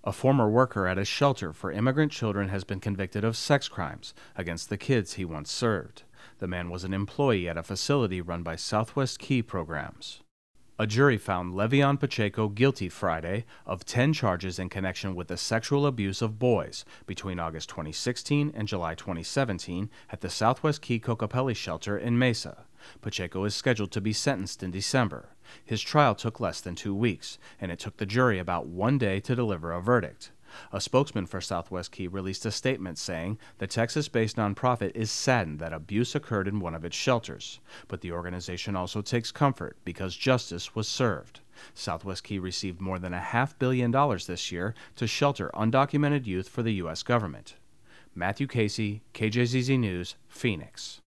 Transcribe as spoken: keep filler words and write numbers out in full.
A former worker at a shelter for immigrant children has been convicted of sex crimes against the kids he once served. The man was an employee at a facility run by Southwest Key Programs. A jury found Le'Veon Pacheco guilty Friday of ten charges in connection with the sexual abuse of boys between August twenty sixteen and July twenty seventeen at the Southwest Key Kokopelli shelter in Mesa. Pacheco is scheduled to be sentenced in December. His trial took less than two weeks, and it took the jury about one day to deliver a verdict. A spokesman for Southwest Key released a statement saying the Texas-based nonprofit is saddened that abuse occurred in one of its shelters, but the organization also takes comfort because justice was served. Southwest Key received more than a half billion dollars this year to shelter undocumented youth for the U S government. Matthew Casey, K J Z Z News, Phoenix.